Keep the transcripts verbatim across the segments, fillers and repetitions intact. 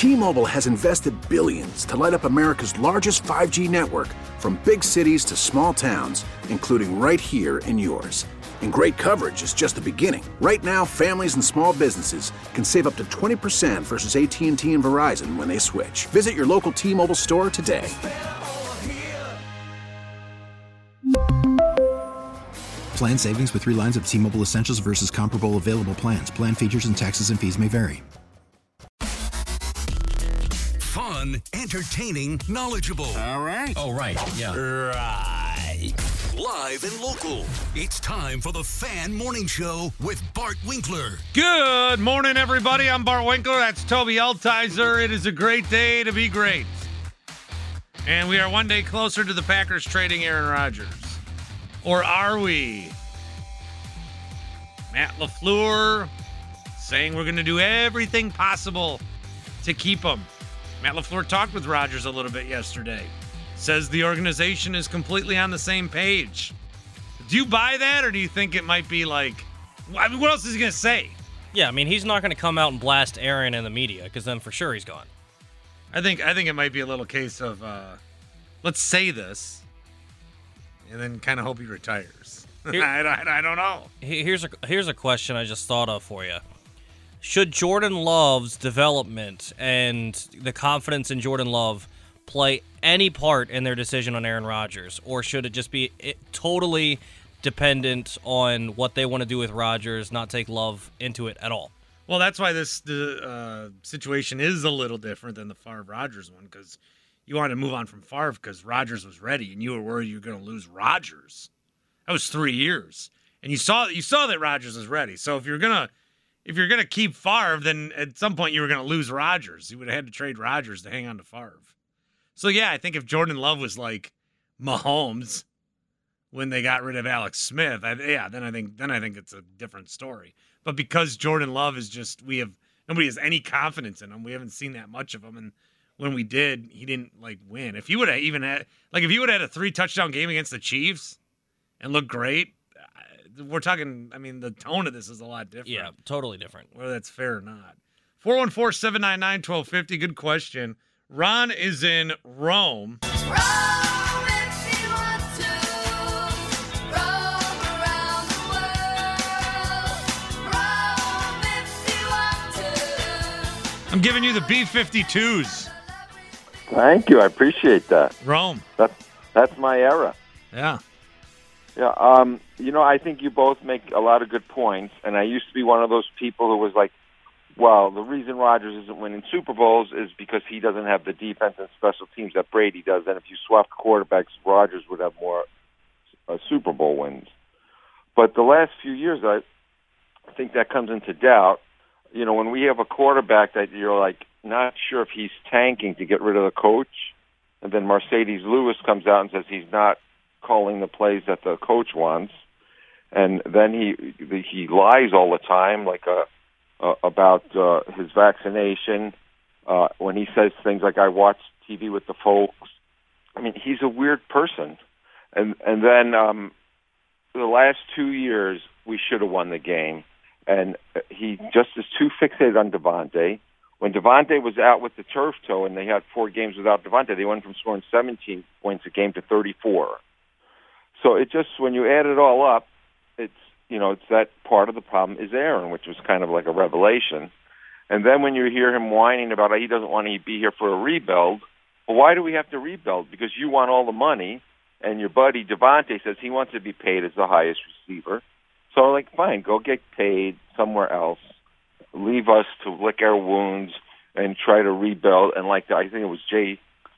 T-Mobile has invested billions to light up America's largest five G network, from big cities to small towns, including right here in yours. And great coverage is just the beginning. Right now, families and small businesses can save up to twenty percent versus A T and T and Verizon when they switch. Visit your local T-Mobile store today. Plan savings with three lines of T-Mobile Essentials versus comparable available plans. Plan features and taxes and fees may vary. Fun, entertaining, knowledgeable. All right. All right. Yeah. Right. Live and local. It's time for the Fan Morning Show with Bart Winkler. Good morning, everybody. I'm Bart Winkler. That's Toby Altizer. It is a great day to be great. And we are one day closer to the Packers trading Aaron Rodgers. Or are we? Matt LaFleur saying we're going to do everything possible to keep him. Matt LaFleur talked with Rodgers a little bit yesterday. Says the organization is completely on the same page. Do you buy that, or do you think it might be like, I mean, what else is he going to say? Yeah, I mean, he's not going to come out and blast Aaron in the media, because then for sure he's gone. I think I think it might be a little case of, uh, let's say this, and then kind of hope he retires. Here, I, I, I don't know. Here's a, here's a question I just thought of for you. Should Jordan Love's development and the confidence in Jordan Love play any part in their decision on Aaron Rodgers, or should it just be it, totally dependent on what they want to do with Rodgers, not take Love into it at all? Well, that's why this the uh, situation is a little different than the Favre-Rodgers one, because you wanted to move on from Favre because Rodgers was ready, and you were worried you were going to lose Rodgers. That was three years, and you saw you saw that Rodgers was ready. So if you're gonna if you're gonna keep Favre, then at some point you were going to lose Rodgers. You would have had to trade Rodgers to hang on to Favre. So yeah, I think if Jordan Love was like Mahomes when they got rid of Alex Smith, I, yeah, then I think then I think it's a different story. But because Jordan Love is just we have nobody has any confidence in him. We haven't seen that much of him, and when we did, he didn't like win. If he would have even had like if he would have had a three touchdown game against the Chiefs and looked great, we're talking. I mean, the tone of this is a lot different. Yeah, totally different. Whether that's fair or not. four one four, seven nine nine, one two five zero. Good question. Ron is in Rome. Rome if you want to. Roam around the world. Rome if you want to. I'm giving you the B fifty-twos. Thank you. I appreciate that. Rome. That's that's my era. Yeah. Yeah. Um, you know, I think you both make a lot of good points, and I used to be one of those people who was like, well, the reason Rodgers isn't winning Super Bowls is because he doesn't have the defense and special teams that Brady does, and if you swapped quarterbacks, Rodgers would have more uh, Super Bowl wins. But the last few years, I think that comes into doubt. You know, when we have a quarterback that you're like not sure if he's tanking to get rid of the coach, and then Mercedes Lewis comes out and says he's not calling the plays that the coach wants, and then he he lies all the time, like a, a about uh, his vaccination. Uh, when he says things like "I watch T V with the folks," I mean, he's a weird person. And and then um, the last two years, we should have won the game, and he just is too fixated on Devontae. When Devontae was out with the turf toe and they had four games without Devontae, they went from scoring seventeen points a game to thirty-four. So it just, when you add it all up, it's, you know, it's that part of the problem is Aaron, which was kind of like a revelation. And then when you hear him whining about how he doesn't want to be here for a rebuild, well, why do we have to rebuild? Because you want all the money, and your buddy Devontae says he wants to be paid as the highest receiver. So, like, fine, go get paid somewhere else. Leave us to lick our wounds and try to rebuild. And like I think it was Jay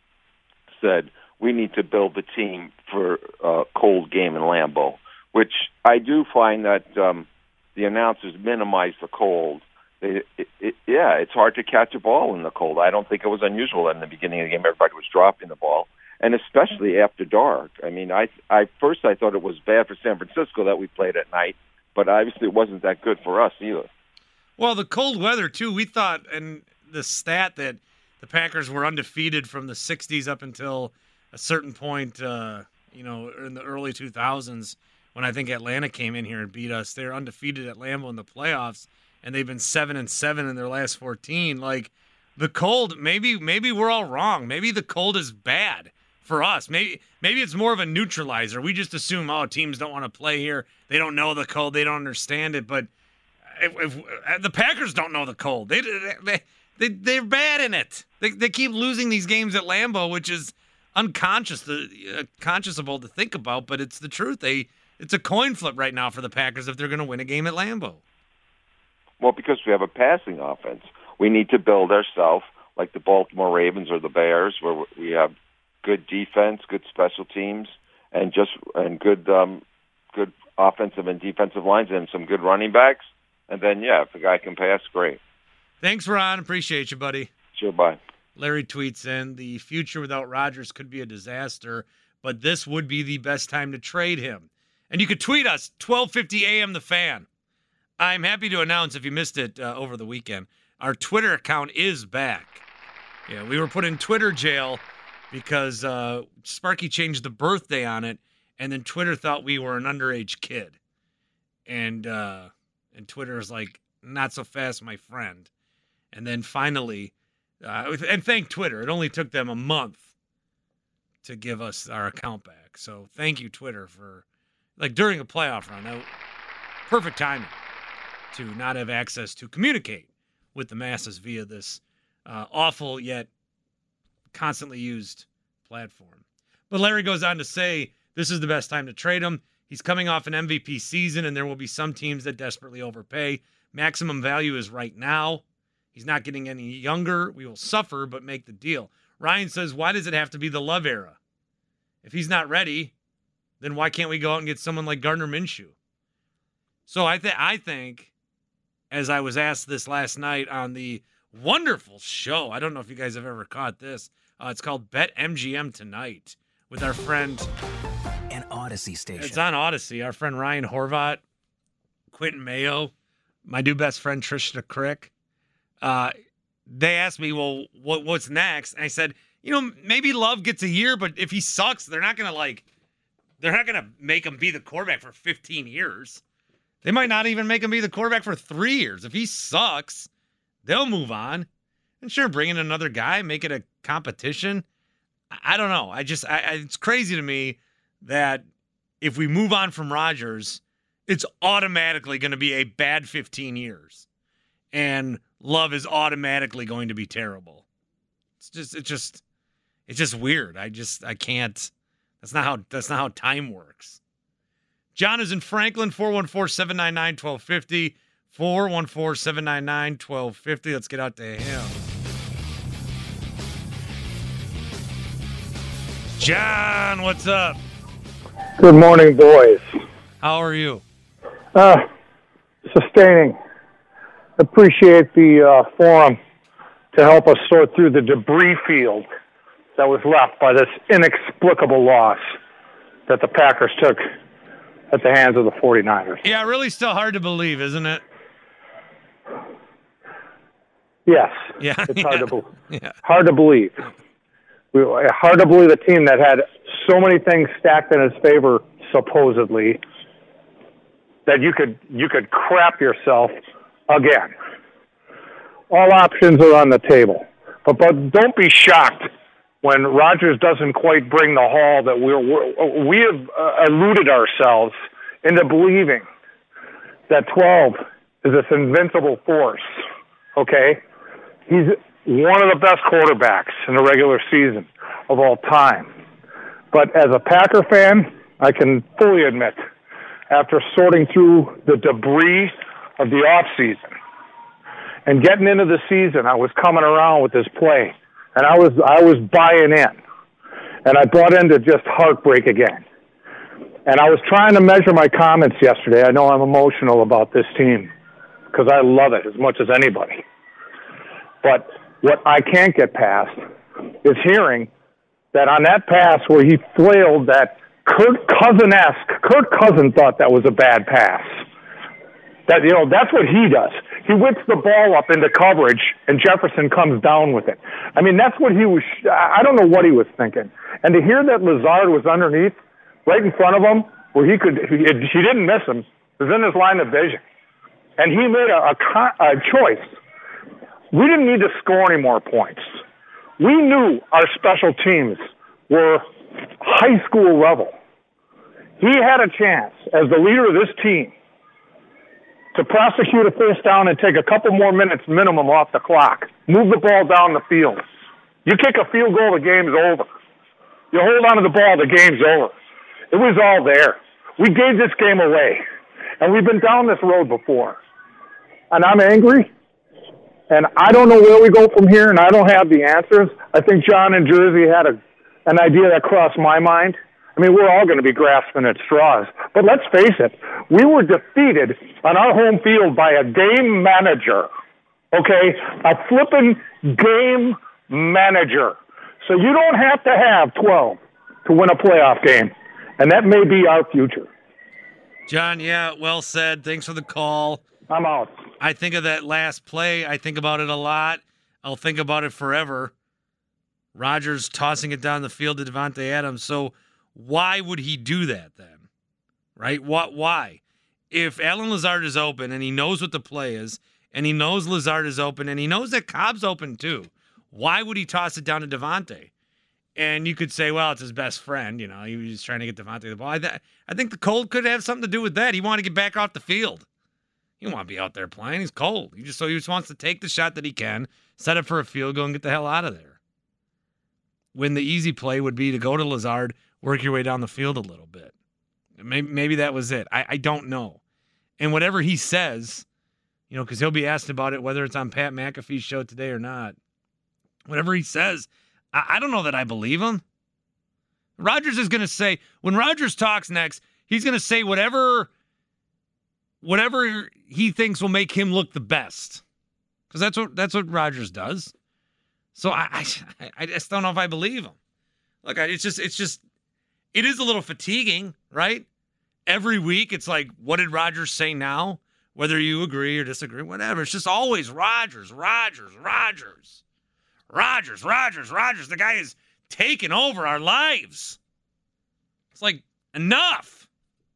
said, we need to build the team for a cold game in Lambeau, which I do find that um, the announcers minimize the cold. They, it, it, yeah, it's hard to catch a ball in the cold. I don't think it was unusual in the beginning of the game. Everybody was dropping the ball, and especially after dark. I mean, I, I first I thought it was bad for San Francisco that we played at night, but obviously it wasn't that good for us either. Well, the cold weather, too, we thought, and the stat that the Packers were undefeated from the sixties up until a certain point, uh, you know, in the early two thousands, when I think Atlanta came in here and beat us. They're undefeated at Lambeau in the playoffs, and they've been seven and seven in their last fourteen. Like, the cold, maybe maybe we're all wrong. Maybe the cold is bad for us. Maybe maybe it's more of a neutralizer. We just assume, oh, teams don't want to play here. They don't know the cold. They don't understand it. But if, if, the Packers don't know the cold. They they, they they're bad in it. They they keep losing these games at Lambeau, which is unconscious, uh, conscionable to think about. But it's the truth. They it's a coin flip right now for the Packers if they're going to win a game at Lambeau. Well, because we have a passing offense. We need to build ourselves like the Baltimore Ravens or the Bears, where we have good defense, good special teams, and just and good um, good offensive and defensive lines, and some good running backs. And then, yeah, if a guy can pass, great. Thanks, Ron. Appreciate you, buddy. Sure, bye. Larry tweets in, the future without Rodgers could be a disaster, but this would be the best time to trade him. And you could tweet us, twelve fifty a.m. The Fan. I'm happy to announce, if you missed it uh, over the weekend, our Twitter account is back. Yeah, we were put in Twitter jail because uh, Sparky changed the birthday on it, and then Twitter thought we were an underage kid. And uh, and Twitter is like, not so fast, my friend. And then finally, uh, and thank Twitter, it only took them a month to give us our account back. So thank you, Twitter, for, like, during a playoff run, that, perfect timing to not have access to communicate with the masses via this uh, awful yet constantly used platform. But Larry goes on to say, this is the best time to trade him. He's coming off an M V P season, and there will be some teams that desperately overpay. Maximum value is right now. He's not getting any younger. We will suffer, but make the deal. Ryan says, why does it have to be the Love era? If he's not ready, then why can't we go out and get someone like Gardner Minshew? So I, th- I think, as I was asked this last night on the wonderful show, I don't know if you guys have ever caught this. Uh, it's called Bet M G M Tonight with our friend. An Odyssey station. It's on Odyssey. Our friend Ryan Horvat, Quentin Mayo, my new best friend Trishna Crick. Uh, they asked me, well, what, what's next? And I said, you know, maybe Love gets a year, but if he sucks, they're not going to like, they're not going to make him be the quarterback for fifteen years. They might not even make him be the quarterback for three years. If he sucks, they'll move on. And sure, bring in another guy, make it a competition. I, I don't know. I just, I, I, it's crazy to me that if we move on from Rodgers, it's automatically going to be a bad fifteen years. And Love is automatically going to be terrible. It's just, it's just, it's just weird. I just, I can't, that's not how, that's not how time works. John is in Franklin, four one four, seven nine nine, one two five zero, four one four, seven nine nine, one two five zero. Let's get out to him. John, what's up? Good morning, boys. How are you? Uh, sustaining. Appreciate the uh, forum to help us sort through the debris field that was left by this inexplicable loss that the Packers took at the hands of the forty-niners. Yeah, really still hard to believe, isn't it? Yes. Yeah. It's yeah. hard to believe. Yeah. Hard to believe. We, hard to believe a team that had so many things stacked in its favor, supposedly, that you could you could crap yourself again. All options are on the table. But, but don't be shocked when Rodgers doesn't quite bring the haul that we're, we're we have uh, eluded ourselves into believing that twelve is this invincible force, okay? He's one of the best quarterbacks in the regular season of all time. But as a Packer fan, I can fully admit, after sorting through the debris of the offseason and getting into the season, I was coming around with this play, and I was I was buying in, and I bought into just heartbreak again. And I was trying to measure my comments yesterday. I know I'm emotional about this team because I love it as much as anybody. But what I can't get past is hearing that on that pass where he flailed that Kirk Cousin-esque, Kirk Cousin thought that was a bad pass. That, you know, that's what he does. He whips the ball up into coverage, and Jefferson comes down with it. I mean, that's what he was, I don't know what he was thinking. And to hear that Lazard was underneath, right in front of him, where he could, he, he didn't miss him, it was in his line of vision. And he made a, a, a choice. we didn't need to score any more points. We knew our special teams were high school level. He had a chance, as the leader of this team, to prosecute a first down and take a couple more minutes minimum off the clock. Move the ball down the field. You kick a field goal, the game's over. You hold on to the ball, the game's over. It was all there. We gave this game away. And we've been down this road before. And I'm angry. And I don't know where we go from here, and I don't have the answers. I think John in Jersey had a, an idea that crossed my mind. I mean, we're all going to be grasping at straws. But let's face it, we were defeated on our home field by a game manager, okay? A flippin' game manager. So you don't have to have twelve to win a playoff game, and that may be our future. John, yeah, well said. Thanks for the call. I'm out. I think of that last play. I think about it a lot. I'll think about it forever. Rodgers tossing it down the field to Devontae Adams. So why would he do that then? Right? What? Why? If Allen Lazard is open and he knows what the play is, and he knows Lazard is open, and he knows that Cobb's open too, why would he toss it down to Devontae? And you could say, well, it's his best friend. You know, he was just trying to get Devontae the ball. I, th- I think the cold could have something to do with that. He wanted to get back off the field. He don't want to be out there playing. He's cold. He just so he just wants to take the shot that he can, set it for a field goal, and get the hell out of there. When the easy play would be to go to Lazard, work your way down the field a little bit. Maybe, maybe that was it. I, I don't know. And whatever he says, you know, because he'll be asked about it, whether it's on Pat McAfee's show today or not. Whatever he says, I, I don't know that I believe him. Rodgers is going to say, when Rodgers talks next, he's going to say whatever, whatever he thinks will make him look the best. Because that's what that's what Rodgers does. So I, I I just don't know if I believe him. Look, I, it's just it's just it is a little fatiguing, right? Every week it's like, what did Rodgers say now? Whether you agree or disagree, whatever. It's just always Rodgers, Rodgers, Rodgers. Rodgers, Rodgers, Rodgers. The guy is taking over our lives. It's like, enough.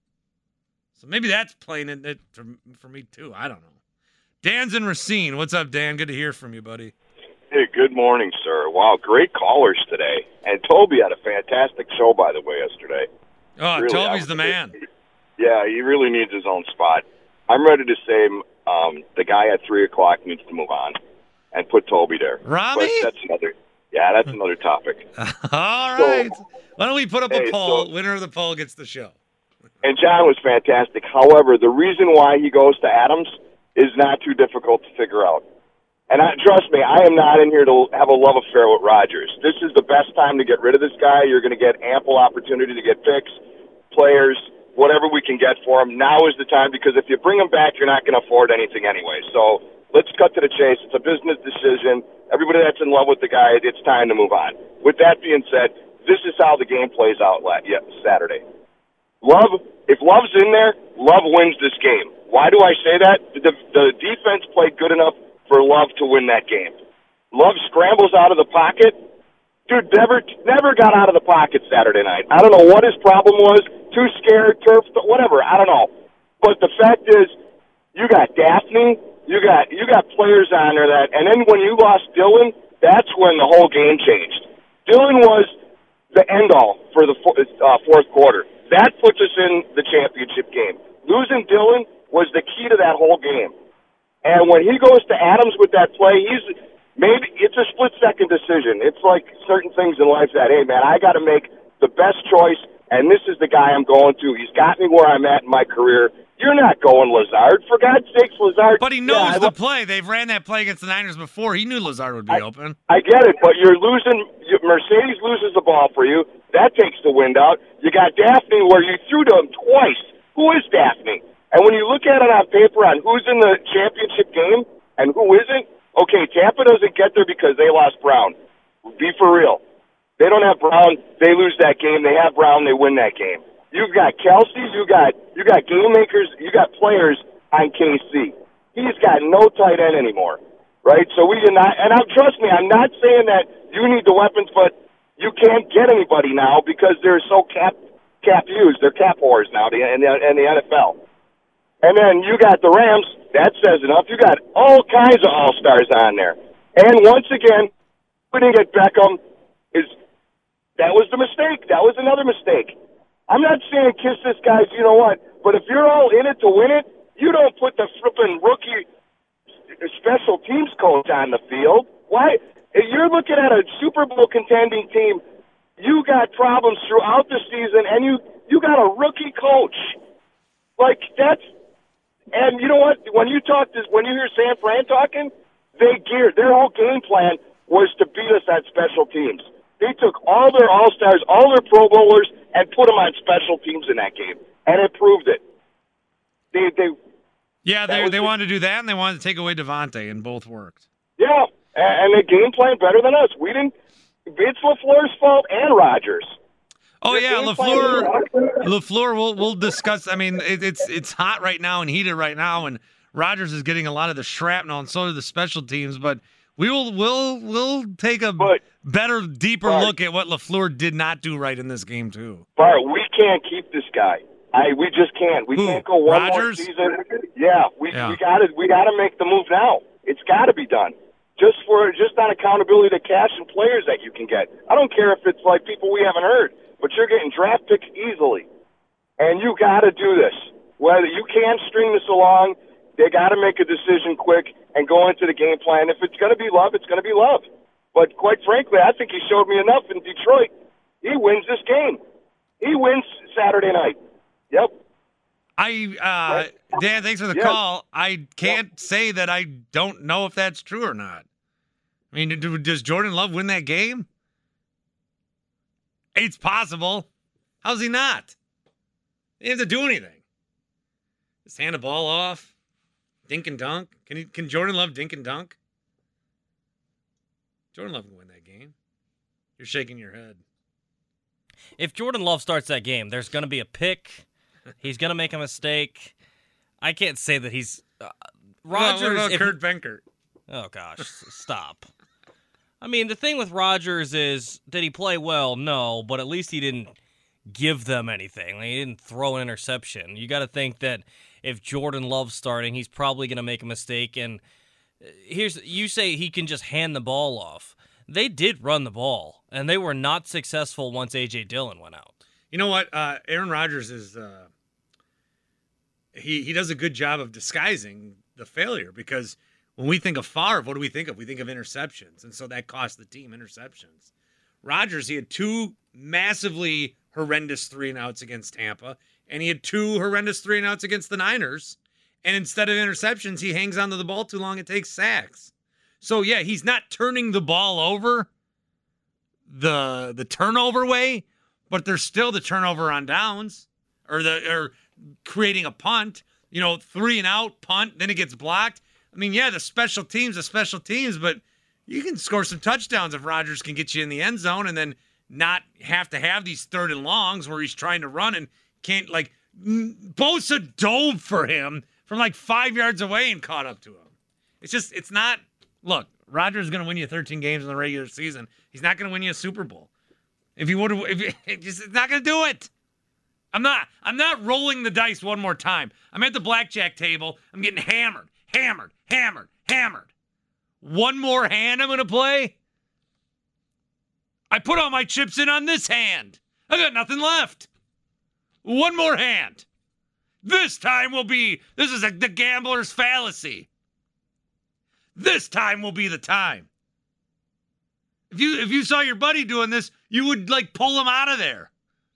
So maybe that's playing it, it for, for me too. I don't know. Dan's in Racine. What's up, Dan? Good to hear from you, buddy. Hey, good morning, sir. Wow, great callers today. And Toby had a fantastic show, by the way, yesterday. Oh, really, Toby's the man. Yeah, he really needs his own spot. I'm ready to say um, the guy at three o'clock needs to move on and put Toby there. Rami? But that's another. Yeah, that's another topic. All So- right. Why don't we put up Hey, a poll? so- Winner of the poll gets the show. And John was fantastic. However, the reason why he goes to Adams is not too difficult to figure out. And I, trust me, I am not in here to have a love affair with Rodgers. This is the best time to get rid of this guy. You're going to get ample opportunity to get picks, players, whatever we can get for him. Now is the time, because if you bring him back, you're not going to afford anything anyway. So let's cut to the chase. It's a business decision. Everybody that's in love with the guy, it's time to move on. With that being said, this is how the game plays out la- yeah, Saturday. Love, if Love's in there, Love wins this game. Why do I say that? The, the defense played good enough for Love to win that game. Love scrambles out of the pocket. Dude, never never got out of the pocket Saturday night. I don't know what his problem was. Too scared, turf, whatever. I don't know. But the fact is, you got Daphne, you got you got players on there that, and then when you lost Dylan, that's when the whole game changed. Dylan was the end all for the uh, fourth quarter. That puts us in the championship game. Losing Dylan was the key to that whole game. And when he goes to Adams with that play, he's maybe it's a split-second decision. It's like certain things in life that, hey, man, I got to make the best choice, and this is the guy I'm going to. He's got me where I'm at in my career. You're not going Lazard. For God's sakes, Lazard. But he knows yeah, the play. They've ran that play against the Niners before. He knew Lazard would be I, open. I get it, but you're losing. Mercedes loses the ball for you. That takes the wind out. You got Daphne where you threw to him twice. Who is Daphne? And when you look at it on paper on who's in the championship game and who isn't, okay, Tampa doesn't get there because they lost Brown. Be for real. They don't have Brown, they lose that game. They have Brown, they win that game. You've got Kelsey, you got you got game makers, you got players on K C. He's got no tight end anymore, right? So we did not, and I'm, trust me, I'm not saying that you need the weapons, but you can't get anybody now because they're so cap cap used. They're cap whores now in the, in the N F L. And then you got the Rams. That says enough. You got all kinds of all-stars on there. And once again, we didn't get Beckham. Is that was the mistake? That was another mistake. I'm not saying kiss this guy's, you know what, but if you're all in it to win it, you don't put the flipping rookie special teams coach on the field. Why? If you're looking at a Super Bowl contending team, you got problems throughout the season, and you, you got a rookie coach. Like, that's, and you know what? When you talk to, when you hear San Fran talking, they geared, their whole game plan was to beat us at special teams. They took all their All-Stars, all their Pro Bowlers, and put them on special teams in that game, and it proved it. They, they, yeah, they was they just, wanted to do that, and they wanted to take away Devontae, and both worked. Yeah, and, and they game plan better than us. We didn't. It's LaFleur's fault and Rodgers. Oh Their yeah, game plan LaFleur. is- LaFleur. We'll we'll discuss. I mean, it, it's it's hot right now and heated right now, and Rodgers is getting a lot of the shrapnel, and so are the special teams. But we will we'll we'll take a But- better, deeper Bart. look at what LaFleur did not do right in this game too. Bart, we can't keep this guy. I we just can't. We Who? can't go one Rodgers? more season. Yeah, we Yeah. we got to we got to make the move now. It's got to be done. Just for just on accountability to cash and players that you can get. I don't care if it's like people we haven't heard, but you're getting draft picks easily, and you got to do this. Whether you can't string this along, they got to make a decision quick and go into the game plan. If it's going to be Love, it's going to be Love. But quite frankly, I think he showed me enough in Detroit. He wins this game. He wins Saturday night. Yep. I uh, Dan, thanks for the Yes. call. I can't say that I don't know if that's true or not. I mean, do, does Jordan Love win that game? It's possible. How's he not? He doesn't have to do anything. Just hand the ball off, dink and dunk. Can he? Can Jordan Love dink and dunk? Jordan Love can win that game. You're shaking your head. If Jordan Love starts that game, there's going to be a pick. He's going to make a mistake. I can't say that he's uh, Rodgers. What about if- Kurt Benkert? Oh gosh, s- stop. I mean, the thing with Rodgers is, did he play well? No, but at least he didn't give them anything. Like, he didn't throw an interception. You got to think that if Jordan Love's starting, he's probably going to make a mistake. And uh, here's you say he can just hand the ball off. They did run the ball, and they were not successful once A J Dillon went out. You know what? Uh, Aaron Rodgers is uh, he he does a good job of disguising the failure, because when we think of Favre, what do we think of? We think of interceptions, and so that cost the team interceptions. Rodgers, he had two massively horrendous three and outs against Tampa, and he had two horrendous three and outs against the Niners. And instead of interceptions, he hangs onto the ball too long and takes sacks. So yeah, he's not turning the ball over the the turnover way, but there's still the turnover on downs, or the or creating a punt. You know, three and out punt, then it gets blocked. I mean, yeah, the special teams, the special teams, but you can score some touchdowns if Rodgers can get you in the end zone and then not have to have these third and longs where he's trying to run and can't, like, Bosa dove for him from like five yards away and caught up to him. It's just, it's not, look, Rodgers is going to win you thirteen games in the regular season. He's not going to win you a Super Bowl. If he would have, if he, just, it's not going to do it. I'm not, I'm not rolling the dice one more time. I'm at the blackjack table. I'm getting hammered, hammered, hammered, hammered. One more hand I'm going to play. I put all my chips in on this hand. I got nothing left. One more hand. This time will be, this is a, the gambler's fallacy. This time will be the time. If you if you saw your buddy doing this, you would like pull him out of there.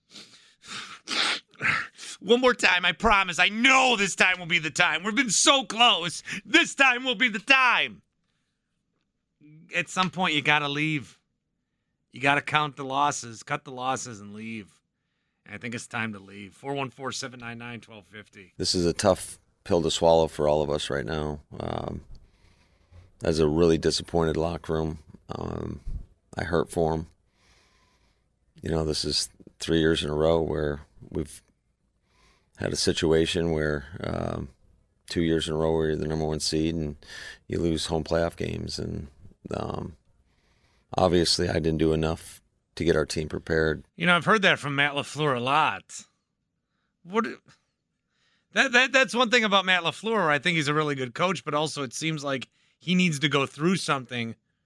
One more time, I promise. I know this time will be the time. We've been so close. This time will be the time. At some point, you got to leave. You got to count the losses, cut the losses, and leave. And I think it's time to leave. four one four, seven nine nine, one two five zero. This is a tough pill to swallow for all of us right now. Um, as a really disappointed locker room, um, I hurt for them. You know, this is three years in a row where we've had a situation where um, two years in a row where you're the number one seed and you lose home playoff games. And um, obviously I didn't do enough to get our team prepared. You know, I've heard that from Matt LaFleur a lot. What? That that that's one thing about Matt LaFleur. I think he's a really good coach, but also it seems like he needs to go through something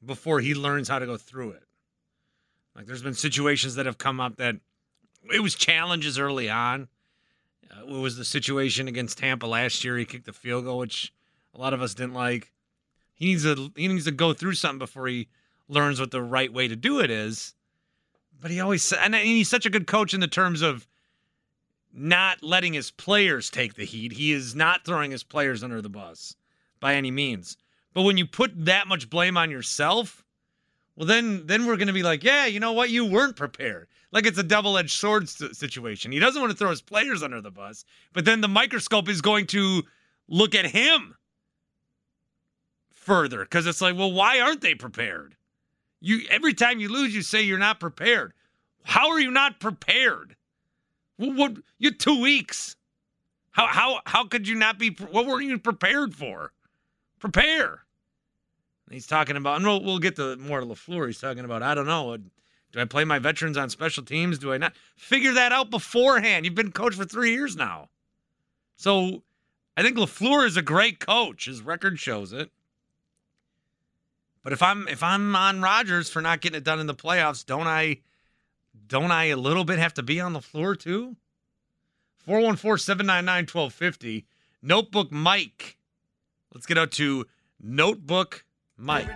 before he learns how to go through it. Like there's been situations that have come up that it was challenges early on. Uh, it was the situation against Tampa last year. He kicked the field goal, which a lot of us didn't like. He needs to he needs to go through something before he learns what the right way to do it is. But he always and he's such a good coach in the terms of not letting his players take the heat. He is not throwing his players under the bus by any means. But when you put that much blame on yourself, well, then then we're going to be like, yeah, you know what? You weren't prepared. Like it's a double-edged sword situation. He doesn't want to throw his players under the bus, but then the microscope is going to look at him further because it's like, well, why aren't they prepared? You every time you lose, you say you're not prepared. How are you not prepared? Well, what you two weeks? How how how could you not be? What were you prepared for? Prepare. And he's talking about, and we'll we'll get to more to LaFleur. He's talking about, I don't know. Do I play my veterans on special teams? Do I not? Figure that out beforehand. You've been coach for three years now. So I think LaFleur is a great coach. His record shows it. But if I'm if I'm on Rodgers for not getting it done in the playoffs, don't I don't I a little bit have to be on LaFleur too? four one four, seven nine nine, one two five zero. Notebook Mike. Let's get out to Notebook Mike.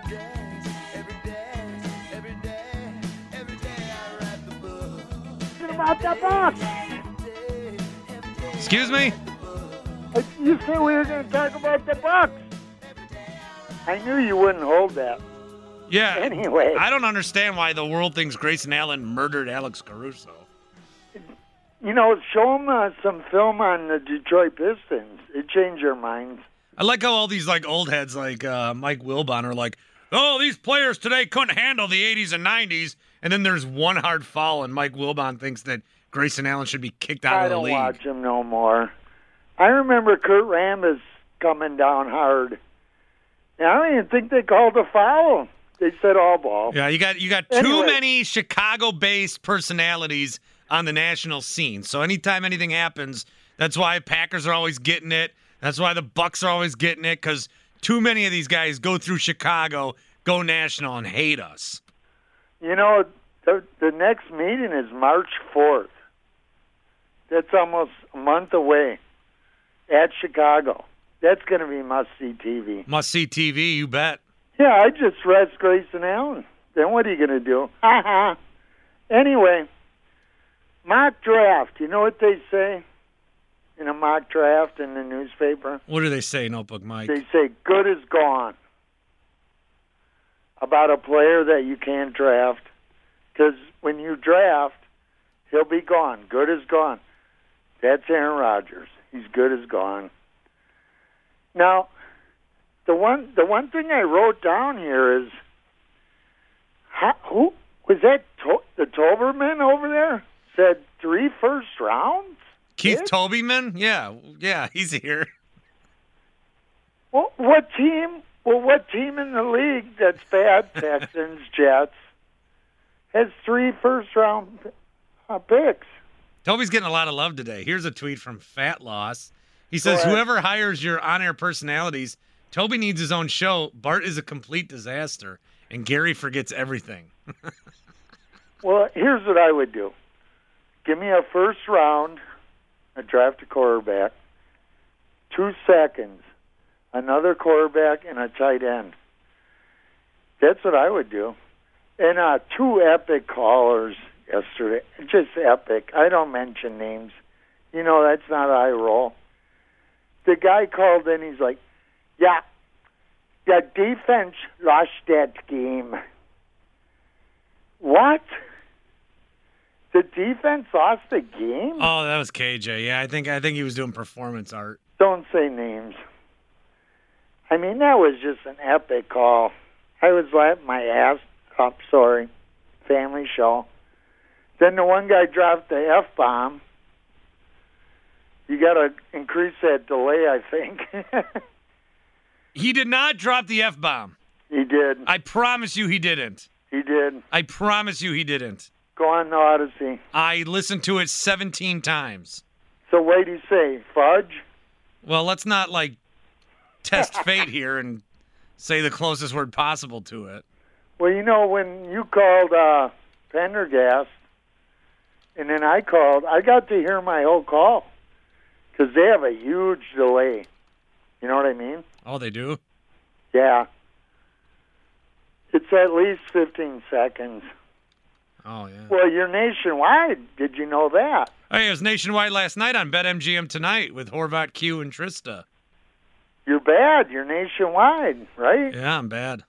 About the Bucks. Excuse me? You said we were going to talk about the Bucks. I knew you wouldn't hold that. Yeah. Anyway. I don't understand why the world thinks Grayson Allen murdered Alex Caruso. You know, show them uh, some film on the Detroit Pistons. It changed your minds. I like how all these like old heads like uh, Mike Wilbon are like, oh, these players today couldn't handle the eighties and nineties. And then there's one hard foul, and Mike Wilbon thinks that Grayson Allen should be kicked out I of the don't league. watch him no more. I remember Kurt Rambis coming down hard. And I don't even think they called a foul. They said all ball. Yeah, you got you got too Anyway. many Chicago-based personalities on the national scene. So anytime anything happens, that's why Packers are always getting it. That's why the Bucks are always getting it, because too many of these guys go through Chicago, go national, and hate us. You know, the, the next meeting is March fourth. That's almost a month away at Chicago. That's going to be must-see T V. Must-see T V, you bet. Yeah, I just rest Grayson Allen. Then what are you going to do? Ha Anyway, mock draft. You know what they say in a mock draft in the newspaper? What do they say, Notebook Mike? They say good is gone about a player that you can't draft. Because when you draft, he'll be gone. Good is gone. That's Aaron Rodgers. He's good as gone. Now, the one the one thing I wrote down here is, how, who was that? To, the Toberman over there said three first rounds. Keith Kid? Tobyman? Yeah, yeah, he's here. Well, what team? Well, what team in the league that's bad? Texans, Jets, has three first round uh, picks. Toby's getting a lot of love today. Here's a tweet from Fat Loss. He says, ahead. whoever hires your on-air personalities, Toby needs his own show. Bart is a complete disaster, and Gary forgets everything. Well, here's what I would do. Give me a first round, a draft a quarterback, two seconds, another quarterback, and a tight end. That's what I would do. And uh, two epic callers yesterday. Just epic. I don't mention names. You know, that's not how I roll. The guy called in, he's like, yeah, the defense lost that game. What? The defense lost the game? Oh, that was K J. Yeah, I think I think he was doing performance art. Don't say names. I mean, that was just an epic call. I was laughing my ass up, sorry. Family show. Then the one guy dropped the F-bomb. You got to increase that delay, I think. He did not drop the F-bomb. He did. I promise you he didn't. He did. I promise you he didn't. Go on the Odyssey. I listened to it seventeen times. So what do you say? Fudge? Well, let's not, like, test fate here and say the closest word possible to it. Well, you know, when you called uh, Pendergast, and then I called, I got to hear my whole call because they have a huge delay. You know what I mean? Oh, they do? Yeah. It's at least fifteen seconds. Oh, yeah. Well, you're nationwide. Did you know that? Hey, it was nationwide last night on BetMGM Tonight with Horvat, Q, and Trista. You're bad. You're nationwide, right? Yeah, I'm bad.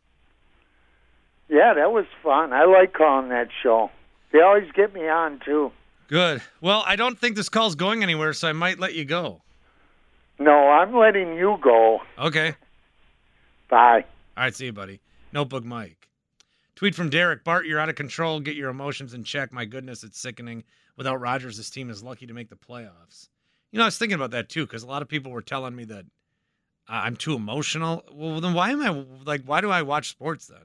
Yeah, that was fun. I like calling that show. They always get me on, too. Good. Well, I don't think this call's going anywhere, so I might let you go. No, I'm letting you go. Okay. Bye. All right, see you, buddy. Notebook Mike. Tweet from Derek. Bart, you're out of control. Get your emotions in check. My goodness, it's sickening. Without Rodgers, this team is lucky to make the playoffs. You know, I was thinking about that, too, because a lot of people were telling me that uh, I'm too emotional. Well, then why am I, like, why do I watch sports then?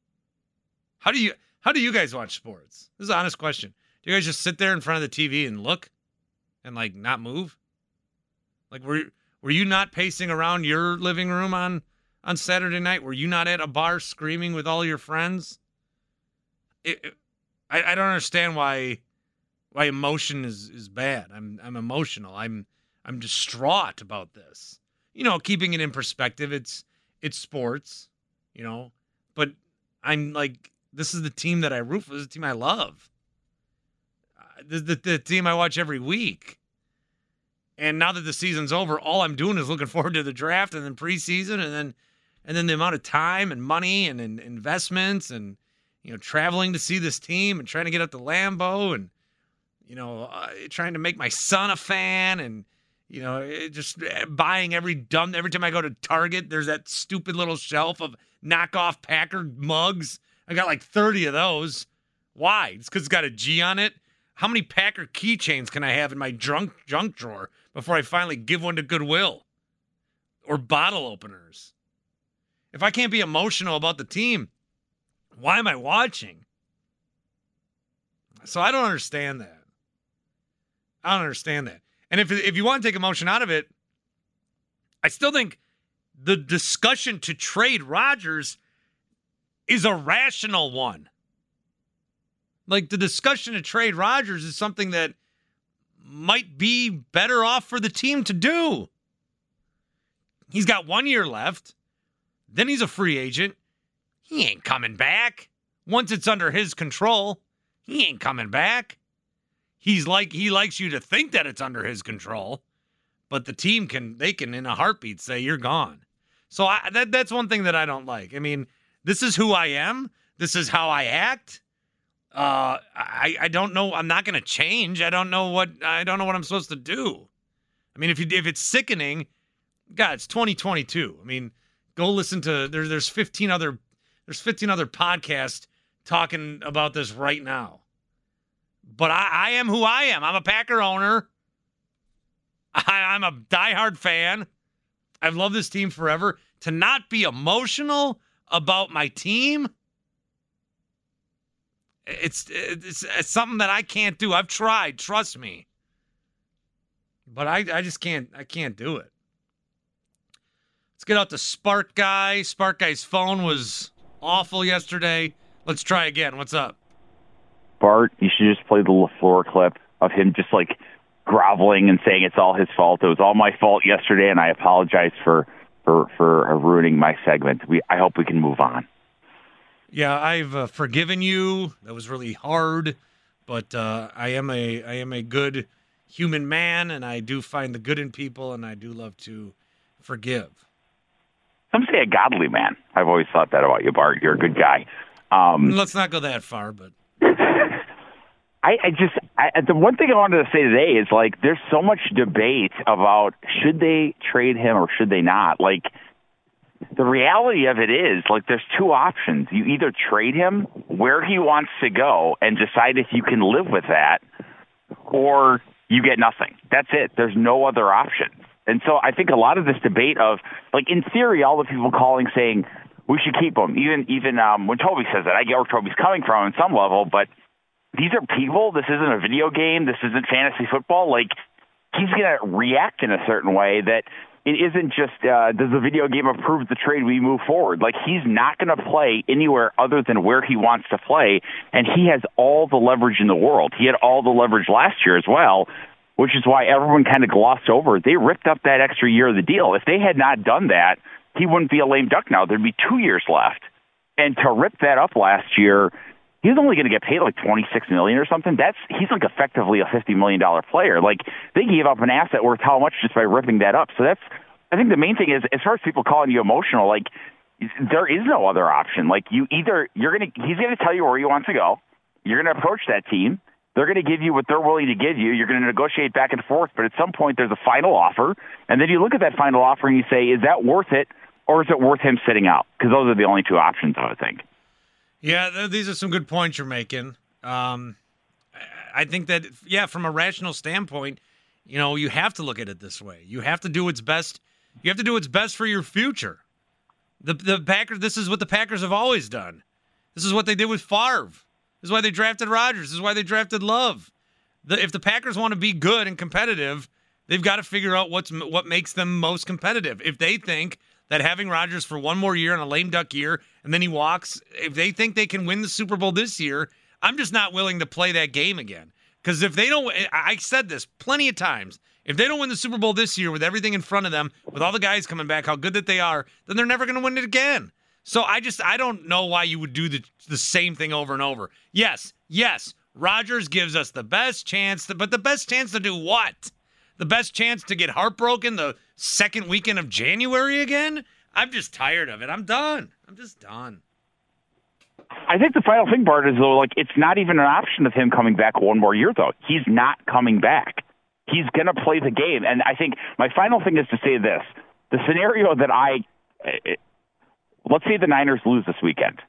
How do you, how do you guys watch sports? This is an honest question. Do you guys just sit there in front of the T V and look and, like, not move? Like, were, were you not pacing around your living room on On Saturday night? Were you not at a bar screaming with all your friends? It, it, I, I don't understand why why emotion is, is bad. I'm I'm emotional. I'm I'm distraught about this. You know, keeping it in perspective, it's it's sports, you know. But I'm like, this is the team that I root for. This is the team I love. Uh, the, the the team I watch every week. And now that the season's over, all I'm doing is looking forward to the draft and then preseason and then and then the amount of time and money and, and investments and, you know, traveling to see this team and trying to get up to Lambeau and, you know, uh, trying to make my son a fan and, you know, it just buying every dumb, every time I go to Target, there's that stupid little shelf of knockoff Packer mugs. I got like thirty of those. Why? It's because it's got a G on it. How many Packer keychains can I have in my junk, junk drawer before I finally give one to Goodwill? Or bottle openers? If I can't be emotional about the team, why am I watching? So I don't understand that. I don't understand that. And if if you want to take emotion out of it, I still think the discussion to trade Rodgers is a rational one. Like, the discussion to trade Rodgers is something that might be better off for the team to do. He's got one year left. Then he's a free agent. He ain't coming back. Once it's under his control, he ain't coming back. He's like, he likes you to think that it's under his control, but the team can, they can in a heartbeat say you're gone. So I, that that's one thing that I don't like. I mean, this is who I am. This is how I act. Uh, I, I don't know. I'm not going to change. I don't know what, I don't know what I'm supposed to do. I mean, if you, if it's sickening, God, it's twenty twenty-two. I mean, go listen to, there, there's fifteen other, there's fifteen other podcasts talking about this right now. But I, I am who I am. I'm a Packer owner. I, I'm a diehard fan. I've loved this team forever. To not be emotional about my team, It's, it's it's something that I can't do. I've tried, trust me. But I, I just can't I can't do it. Let's get out to Spark Guy. Spark Guy's phone was awful yesterday. Let's try again. What's up? Bart, you should just play the LaFleur clip of him just like groveling and saying it's all his fault. It was all my fault yesterday, and I apologize for for, for ruining my segment. We I hope we can move on. Yeah, I've uh, forgiven you. That was really hard, but uh, I am a I am a good human man, and I do find the good in people, and I do love to forgive. Some say a godly man. I've always thought that about you, Bart. You're a good guy. Um, Let's not go that far, but I, I just I, the one thing I wanted to say today is like there's so much debate about should they trade him or should they not. Like, the reality of it is, like, there's two options. You either trade him where he wants to go and decide if you can live with that, or you get nothing. That's it. There's no other option. And so I think a lot of this debate of, like, in theory, all the people calling saying we should keep him, even even um, when Toby says that, I get where Toby's coming from on some level, but these are people. This isn't a video game. This isn't fantasy football. Like, he's going to react in a certain way that it isn't just uh, does the video game approve the trade, we move forward. Like, he's not going to play anywhere other than where he wants to play, and he has all the leverage in the world. He had all the leverage last year as well, which is why everyone kind of glossed over. They ripped up that extra year of the deal. If they had not done that, he wouldn't be a lame duck now. There'd be two years left. And to rip that up last year, he's only going to get paid like twenty-six million dollars or something. That's he's like effectively a fifty million dollars player. Like, they gave up an asset worth how much just by ripping that up. So that's, I think the main thing is, as far as people calling you emotional, like, there is no other option. Like, you either, you're going to, he's going to tell you where you want to go. You're going to approach that team. They're going to give you what they're willing to give you. You're going to negotiate back and forth. But at some point, there's a final offer. And then you look at that final offer and you say, is that worth it? Or is it worth him sitting out? Because those are the only two options, I would think. Yeah, th- these are some good points you're making. Um, I think that, yeah, from a rational standpoint, you know, you have to look at it this way. You have to do what's best. You have to do what's best for your future. The the Packers. This is what the Packers have always done. This is what they did with Favre. This is why they drafted Rodgers. This is why they drafted Love. The, if the Packers want to be good and competitive, they've got to figure out what's what makes them most competitive. If they think that having Rodgers for one more year and a lame duck year, and then he walks, if they think they can win the Super Bowl this year, I'm just not willing to play that game again. Because if they don't, I said this plenty of times, if they don't win the Super Bowl this year with everything in front of them, with all the guys coming back, how good that they are, then they're never going to win it again. So I just, I don't know why you would do the, the same thing over and over. Yes, yes, Rodgers gives us the best chance, to, but the best chance to do what? The best chance to get heartbroken the second weekend of January again? I'm just tired of it. I'm done. I'm just done. I think the final thing, Bart, is, though, like, it's not even an option of him coming back one more year, though. He's not coming back. He's going to play the game. And I think my final thing is to say this. The scenario that I it, – let's say the Niners lose this weekend.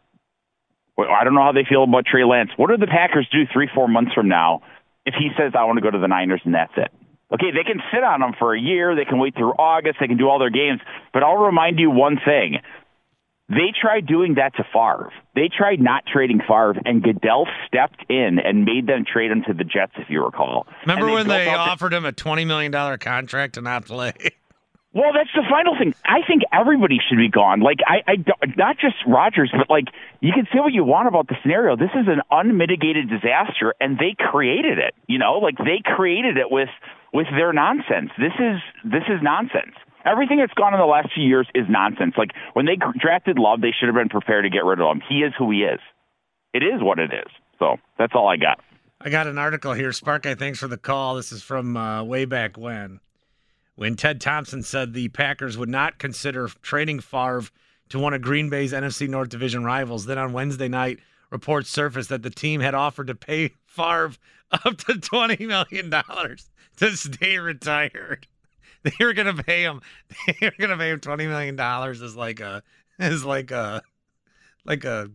I don't know how they feel about Trey Lance. What do the Packers do three, four months from now if he says, I want to go to the Niners and that's it? Okay, they can sit on him for a year. They can wait through August. They can do all their games. But I'll remind you one thing. They tried doing that to Favre. They tried not trading Favre, and Goodell stepped in and made them trade him to the Jets, if you recall. Remember they when they the- offered him a twenty million dollars contract to not play? Well, that's the final thing. I think everybody should be gone. Like, I, I, not just Rodgers, but, like, you can say what you want about the scenario. This is an unmitigated disaster, and they created it. You know, like, they created it with with their nonsense. This is this is nonsense. Everything that's gone in the last few years is nonsense. Like, when they drafted Love, they should have been prepared to get rid of him. He is who he is. It is what it is. So that's all I got. I got an article here. Sparky, thanks for the call. This is from uh, way back when. When Ted Thompson said the Packers would not consider trading Favre to one of Green Bay's N F C North Division rivals. Then on Wednesday night, reports surfaced that the team had offered to pay Favre up to twenty million dollars to stay retired. They were going to pay him. They were going to pay him twenty million dollars as like a as like a like a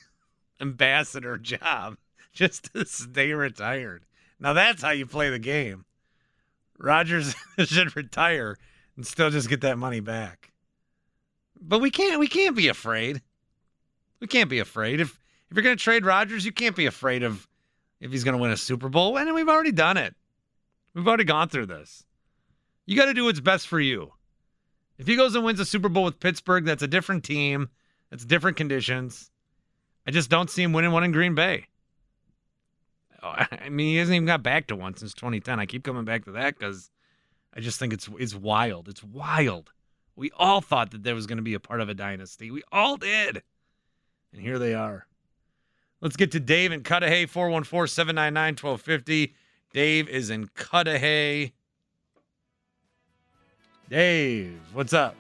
ambassador job just to stay retired. Now that's how you play the game. Rodgers should retire and still just get that money back. But we can't we can't be afraid. We can't be afraid. If if you're going to trade Rodgers, you can't be afraid of if he's going to win a Super Bowl. And we've already done it. We've already gone through this. You got to do what's best for you. If he goes and wins a Super Bowl with Pittsburgh, that's a different team. That's different conditions. I just don't see him winning one in Green Bay. I mean, he hasn't even got back to one since twenty ten. I keep coming back to that because I just think it's it's wild. It's wild. We all thought that there was going to be a part of a dynasty. We all did. And here they are. Let's get to Dave in Cudahy, four one four, seven nine nine, one two five zero. Dave is in Cudahy. Dave, what's up?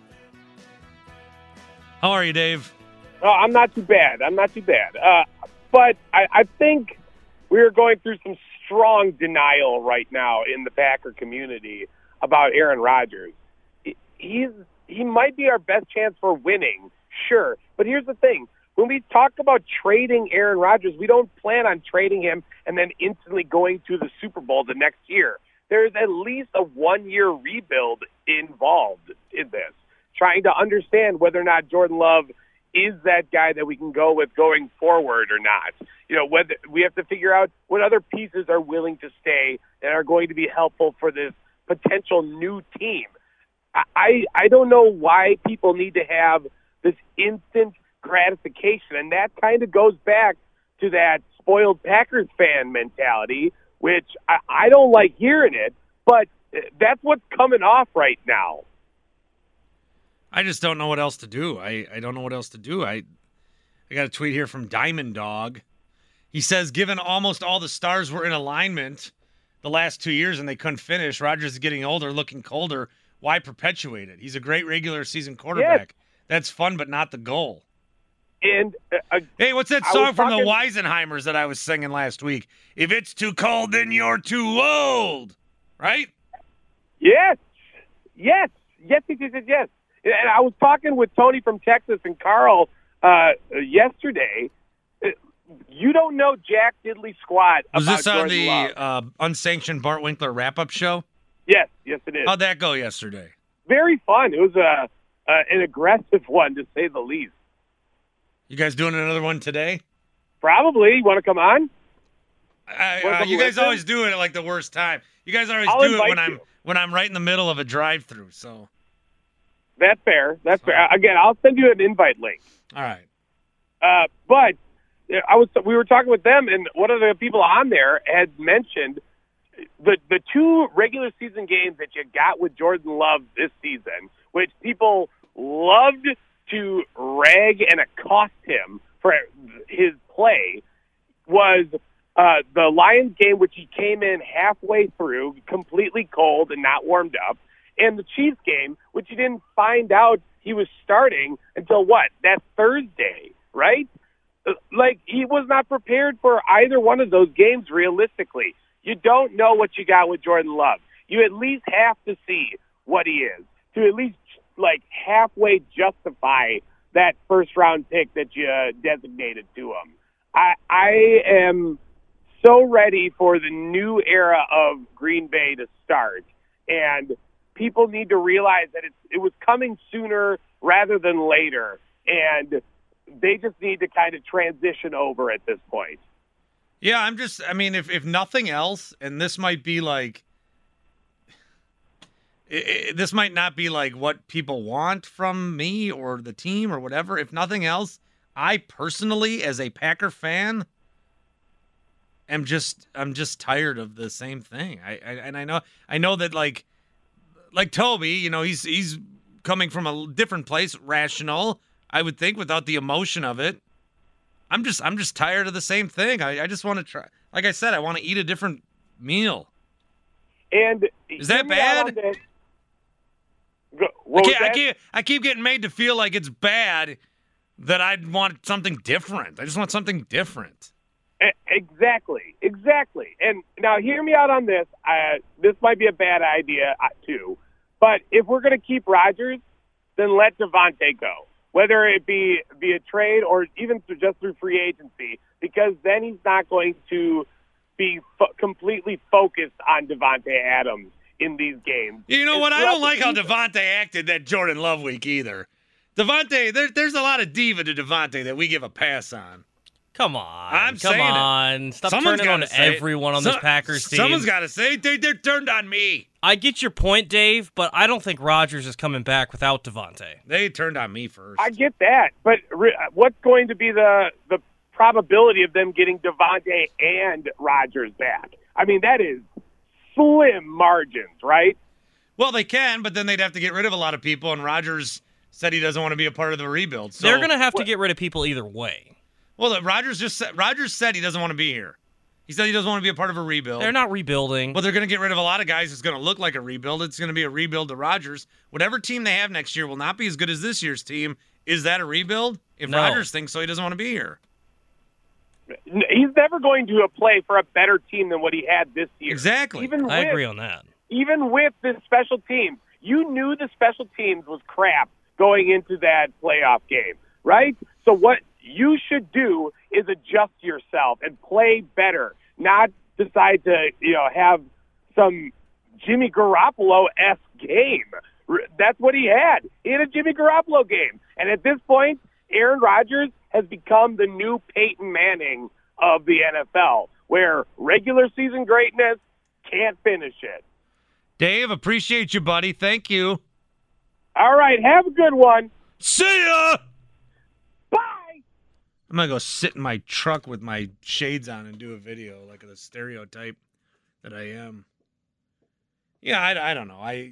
How are you, Dave? Oh, I'm not too bad. I'm not too bad. Uh, but I, I think we are going through some strong denial right now in the Packer community about Aaron Rodgers. He's he might be our best chance for winning, sure. But here's the thing. When we talk about trading Aaron Rodgers, we don't plan on trading him and then instantly going to the Super Bowl the next year. There's at least a one-year rebuild involved in this, trying to understand whether or not Jordan Love is that guy that we can go with going forward or not. You know, whether we have to figure out what other pieces are willing to stay and are going to be helpful for this potential new team. I I don't know why people need to have this instant gratification, and that kind of goes back to that spoiled Packers fan mentality, which I, I don't like hearing it, but that's what's coming off right now. I just don't know what else to do. I, I don't know what else to do. I I got a tweet here from Diamond Dog. He says, given almost all the stars were in alignment the last two years and they couldn't finish, Rodgers is getting older, looking colder. Why perpetuate it? He's a great regular season quarterback. Yes. That's fun, but not the goal. And uh, hey, what's that song from talking... the Weisenheimers that I was singing last week? If it's too cold, then you're too old. Right? Yes. Yes. Yes, yes, yes, yes. And I was talking with Tony from Texas and Carl uh, yesterday. You don't know Jack Diddley squat was about this on Jordan the Love. uh, unsanctioned Bart Winkler wrap-up show? Yes, yes it is. How'd that go yesterday? Very fun. It was a, uh, an aggressive one, to say the least. You guys doing another one today? Probably. You want to come on? I, uh, you guys listen? always do it at like the worst time. You guys always I'll do it when you. I'm when I'm right in the middle of a drive-through. So that's fair. That's fair. Again, I'll send you an invite link. All right. Uh, but I was we were talking with them, and one of the people on there had mentioned the the two regular season games that you got with Jordan Love this season, which people loved to rag and accost him for his play, was uh, the Lions game, which he came in halfway through, completely cold and not warmed up, and the Chiefs game, which he didn't find out he was starting until what? That Thursday, right? Like, he was not prepared for either one of those games realistically. You don't know what you got with Jordan Love. You at least have to see what he is to at least, like, halfway justify that first-round pick that you uh, designated to him. I, I am so ready for the new era of Green Bay to start, and people need to realize that it's, it was coming sooner rather than later, and they just need to kind of transition over at this point. Yeah, I'm just, I mean, if, if nothing else, and this might be like, it, it, this might not be like what people want from me or the team or whatever. If nothing else, I personally, as a Packer fan, am just, I'm just tired of the same thing. I, I and I know, I know that like, like Toby, you know, he's, he's coming from a different place, rational, I would think, without the emotion of it. I'm just I'm just tired of the same thing. I, I just want to try. Like I said, I want to eat a different meal. And is that bad? Go, I, can't, I keep I keep getting made to feel like it's bad that I want something different. I just want something different. Exactly, exactly. And now hear me out on this. Uh, this might be a bad idea uh, too, but if we're going to keep Rodgers, then let Devontae go. Whether it be via trade or even through, just through free agency, because then he's not going to be fo- completely focused on Devontae Adams in these games. You know what? I don't like how Devontae acted that Jordan Love week either. Devontae, there, there's a lot of diva to Devontae that we give a pass on. Come on. I'm come saying on. It. Stop Someone's turning on everyone on so, this Packers team. Someone's got to say they, they're turned on me. I get your point, Dave, but I don't think Rodgers is coming back without Devontae. They turned on me first. I get that, but re- what's going to be the the probability of them getting Devontae and Rodgers back? I mean, that is slim margins, right? Well, they can, but then they'd have to get rid of a lot of people, and Rodgers said he doesn't want to be a part of the rebuild. So they're going to have to get rid of people either way. Well, Rodgers just said, Rodgers said he doesn't want to be here. He said he doesn't want to be a part of a rebuild. They're not rebuilding. But they're going to get rid of a lot of guys. It's going to look like a rebuild. It's going to be a rebuild to Rodgers. Whatever team they have next year will not be as good as this year's team. Is that a rebuild? If No. Rodgers thinks so, he doesn't want to be here. He's never going to play for a better team than what he had this year. Exactly. Even I with, agree on that. Even with the special teams, you knew the special teams was crap going into that playoff game, right? So what you should do is adjust yourself and play better, not decide to, you know, have some Jimmy Garoppolo-esque game. That's what he had. He had a Jimmy Garoppolo game. And at this point, Aaron Rodgers has become the new Peyton Manning of the N F L, where regular season greatness can't finish it. Dave, appreciate you, buddy. Thank you. All right, have a good one. See ya. Bye. I'm gonna go sit in my truck with my shades on and do a video like the stereotype that I am. Yeah, I, I don't know. I,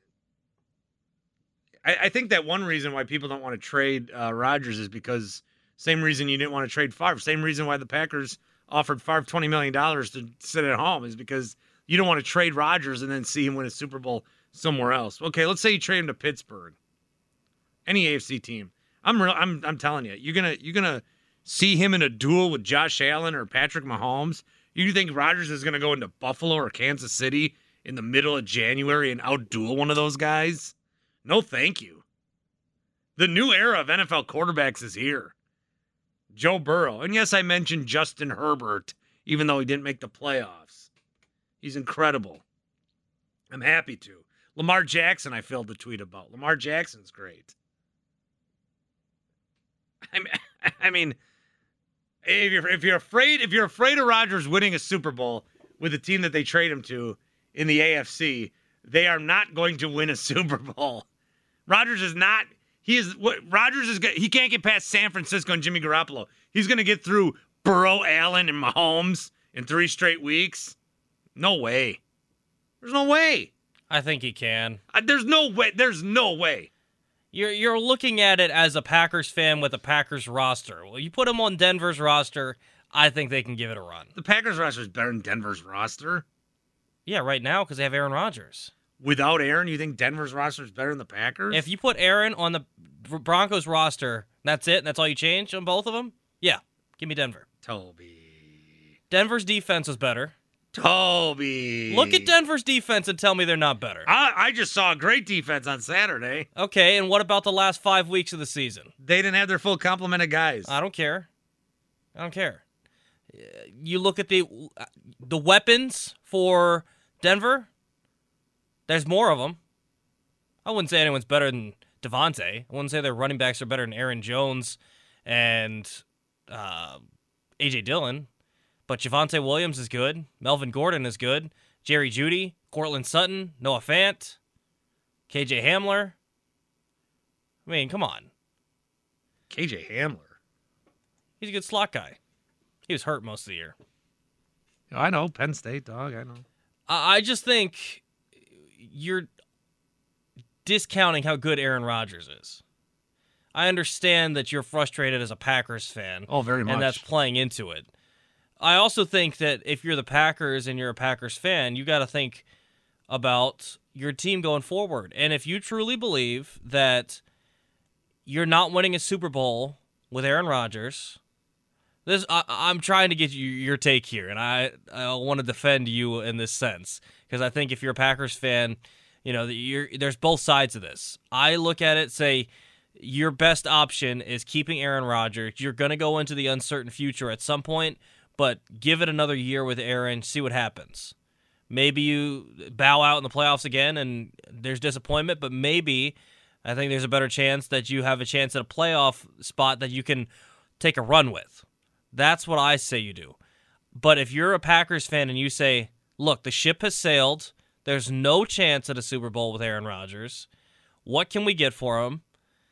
I I think that one reason why people don't want to trade uh, Rodgers is because same reason you didn't want to trade Favre. Same reason why the Packers offered Favre twenty million dollars to sit at home is because you don't want to trade Rodgers and then see him win a Super Bowl somewhere else. Okay, let's say you trade him to Pittsburgh, any A F C team. I'm real. I'm I'm telling you, you're gonna you're gonna see him in a duel with Josh Allen or Patrick Mahomes. You think Rodgers is gonna go into Buffalo or Kansas City in the middle of January and outduel one of those guys? No, thank you. The new era of N F L quarterbacks is here. Joe Burrow. And yes, I mentioned Justin Herbert, even though he didn't make the playoffs. He's incredible. I'm happy to. Lamar Jackson, I filled the tweet about. Lamar Jackson's great. I mean, I mean if you're, if you're afraid, if you're afraid of Rodgers winning a Super Bowl with the team that they trade him to in the A F C, they are not going to win a Super Bowl. Rodgers is not. He is what Rodgers is. He can't get past San Francisco and Jimmy Garoppolo. He's going to get through Burrow, Allen, and Mahomes in three straight weeks. No way. There's no way. I think he can. Uh, there's no way. There's no way. You're you're looking at it as a Packers fan with a Packers roster. Well, you put him on Denver's roster, I think they can give it a run. The Packers roster is better than Denver's roster. Yeah, right now because they have Aaron Rodgers. Without Aaron, you think Denver's roster is better than the Packers? If you put Aaron on the Broncos roster, that's it, and that's all you change on both of them? Yeah, give me Denver. Toby. Denver's defense is better. Toby. Look at Denver's defense and tell me they're not better. I, I just saw a great defense on Saturday. Okay, and what about the last five weeks of the season? They didn't have their full complement of guys. I don't care. I don't care. You look at the the weapons for Denver, there's more of them. I wouldn't say anyone's better than Devontae. I wouldn't say their running backs are better than Aaron Jones and uh, A J Dillon. But Javonte Williams is good. Melvin Gordon is good. Jerry Jeudy, Cortland Sutton, Noah Fant, K J Hamler. I mean, come on. K J Hamler? He's a good slot guy. He was hurt most of the year. I know. Penn State, dog. I know. I just think you're discounting how good Aaron Rodgers is. I understand that you're frustrated as a Packers fan. Oh, very much. And that's playing into it. I also think that if you're the Packers and you're a Packers fan, you got to think about your team going forward. And if you truly believe that you're not winning a Super Bowl with Aaron Rodgers, this I, I'm trying to get you your take here, and I, I want to defend you in this sense because I think if you're a Packers fan, you know you're, there's both sides of this. I look at it, say your best option is keeping Aaron Rodgers. You're going to go into the uncertain future at some point, but give it another year with Aaron, see what happens. Maybe you bow out in the playoffs again and there's disappointment, but maybe I think there's a better chance that you have a chance at a playoff spot that you can take a run with. That's what I say you do. But if you're a Packers fan and you say, look, the ship has sailed, there's no chance at a Super Bowl with Aaron Rodgers, what can we get for him?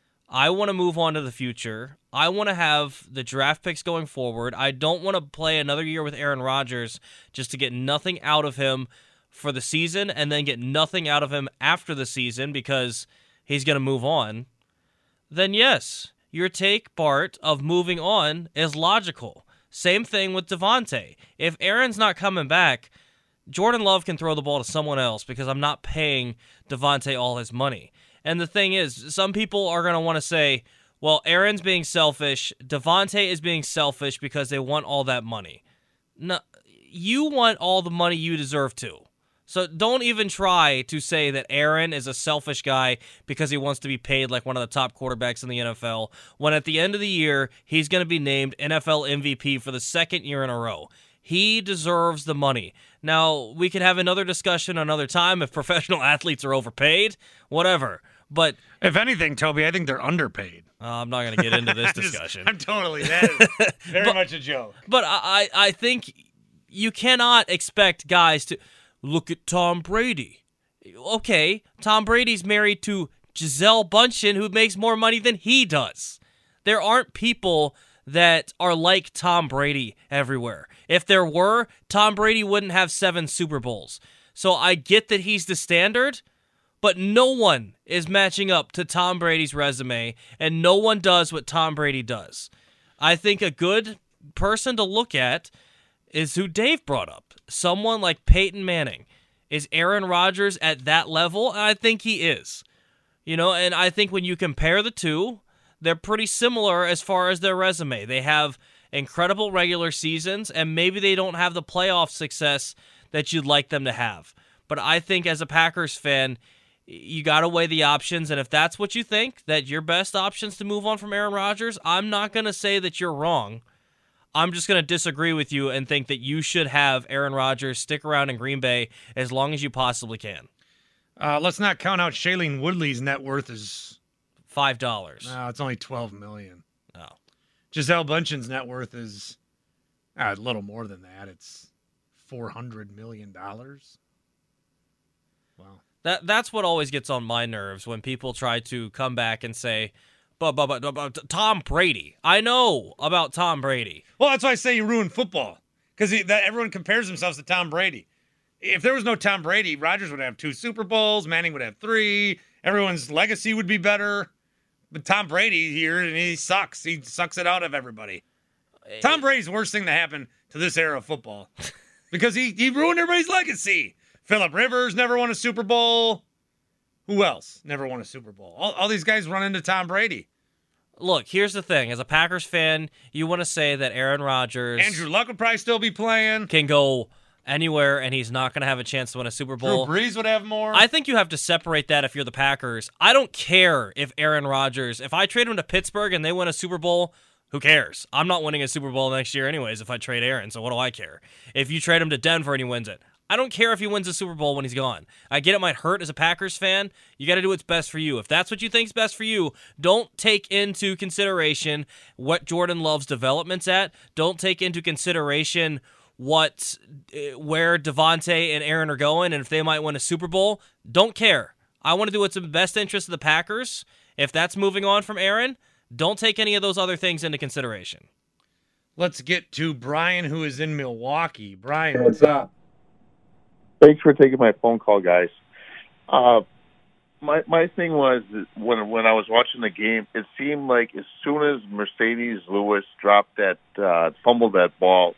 I want to move on to the future. I want to have the draft picks going forward. I don't want to play another year with Aaron Rodgers just to get nothing out of him for the season and then get nothing out of him after the season because he's going to move on. Then yes, your take, Bart, of moving on is logical. Same thing with Devontae. If Aaron's not coming back, Jordan Love can throw the ball to someone else because I'm not paying Devontae all his money. And the thing is, some people are going to want to say, well, Aaron's being selfish, Devontae is being selfish because they want all that money. No, you want all the money you deserve to. So don't even try to say that Aaron is a selfish guy because he wants to be paid like one of the top quarterbacks in the N F L, when at the end of the year, he's going to be named N F L M V P for the second year in a row. He deserves the money. Now, we could have another discussion another time if professional athletes are overpaid, whatever. But if anything, Toby, I think they're underpaid. Uh, I'm not going to get into this discussion. I'm totally that is very but, much a joke. But I, I think you cannot expect guys to look at Tom Brady. Okay, Tom Brady's married to Gisele Bundchen, who makes more money than he does. There aren't people that are like Tom Brady everywhere. If there were, Tom Brady wouldn't have seven Super Bowls. So I get that he's the standard, but no one is matching up to Tom Brady's resume, and no one does what Tom Brady does. I think a good person to look at is who Dave brought up. Someone like Peyton Manning. Is Aaron Rodgers at that level? And I think he is. You know, and I think when you compare the two, they're pretty similar as far as their resume. They have incredible regular seasons, and maybe they don't have the playoff success that you'd like them to have. But I think as a Packers fan, you got to weigh the options, and if that's what you think, that your best options to move on from Aaron Rodgers, I'm not going to say that you're wrong. I'm just going to disagree with you and think that you should have Aaron Rodgers stick around in Green Bay as long as you possibly can. Uh, let's not count out Shailene Woodley's net worth is five dollars. No, it's only twelve million. Oh, Gisele Bundchen's net worth is uh, a little more than that. It's four hundred million dollars. Wow. That that's what always gets on my nerves when people try to come back and say, but, but, but, but Tom Brady. I know about Tom Brady. Well, that's why I say you ruin football, because that everyone compares themselves to Tom Brady. If there was no Tom Brady, Rodgers would have two Super Bowls, Manning would have three, everyone's legacy would be better. But Tom Brady here, and he sucks. He sucks it out of everybody. Tom Brady's the worst thing to happen to this era of football because he, he ruined everybody's legacy. Phillip Rivers never won a Super Bowl. Who else never won a Super Bowl? All, all these guys run into Tom Brady. Look, here's the thing. As a Packers fan, you want to say that Aaron Rodgers... Andrew Luck would probably still be playing. ...can go anywhere, and he's not going to have a chance to win a Super Bowl. Drew Brees would have more. I think you have to separate that if you're the Packers. I don't care if Aaron Rodgers... If I trade him to Pittsburgh and they win a Super Bowl, who cares? I'm not winning a Super Bowl next year anyways if I trade Aaron, so what do I care? If you trade him to Denver and he wins it, I don't care if he wins a Super Bowl when he's gone. I get it might hurt as a Packers fan. You got to do what's best for you. If that's what you think's best for you, don't take into consideration what Jordan Love's development's at. Don't take into consideration what, where Devontae and Aaron are going and if they might win a Super Bowl. Don't care. I want to do what's in the best interest of the Packers. If that's moving on from Aaron, don't take any of those other things into consideration. Let's get to Brian, who is in Milwaukee. Brian, what's up? Thanks for taking my phone call, guys. Uh, my my thing was when when I was watching the game, it seemed like as soon as Mercedes Lewis dropped that uh, fumbled that ball,